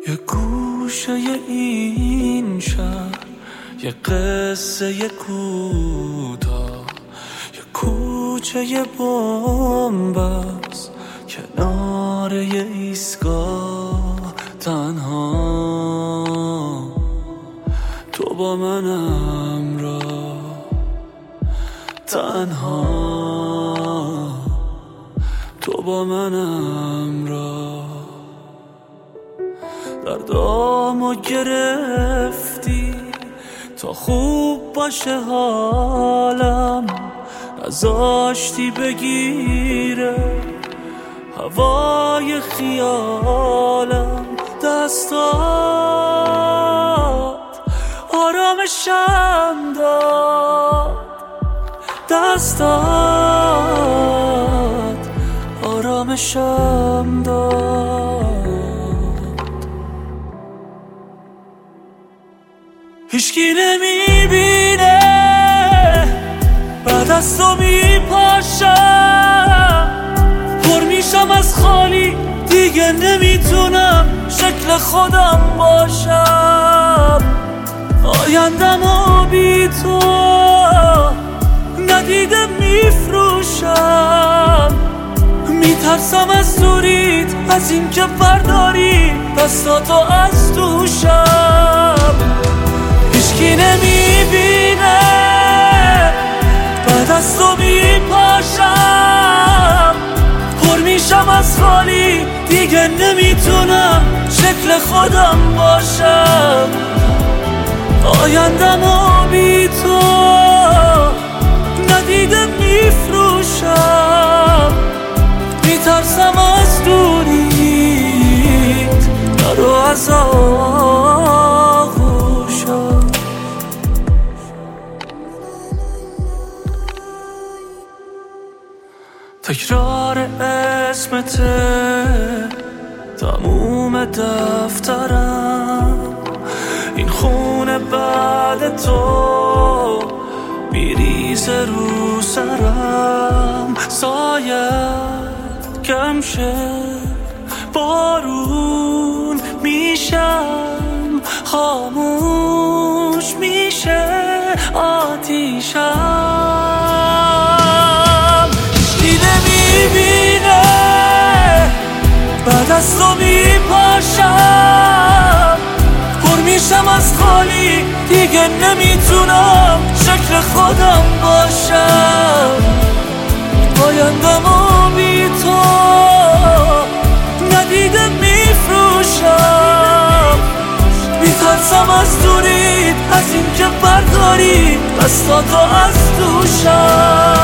یه گوشه این شهر، یه قصه کوتاه، یه کوچه یه بنبست کنار یه ایستگاه. تنها تو با من همراه، تنها تو با من همراه. دردامو گرفتی تا خوب باشه حالم، نذاشتی بگیره هوای خیالم. دستات آرامشم داد، دستات آرامشم داد. هیچکی نمیبینه بعد از تو میپاشم، پر میشم از خالی، دیگه نمیتونم شکل خودم باشم. آیندمو بی تو ندیده میفروشم، میترسم از دوریت، از این که برداری دستاتو از دوشم. هیچکی نمیبینه بعد از تو میپاشم، پر میشم از خالی، دیگه نمیتونم شکل خودم باشم. آیندمو بی تو ندیده میفروشم، میترسم از دوریت، نرو از آغوشم. تکرار اسمته تموم دفترم، این خونه بعد تو میریزه رو سرم. سایت کم شه، بارون میشم، خاموش میشه آتیشم. هیچکی نمیبینه بعد از تو میپاشم، پر میشم از خالی، دیگه نمیتونم شکل خودم باشم. آیندمو بی تو ندیده میفروشم، میترسم از دوریت، از این که برداری دستاتو از دوشم.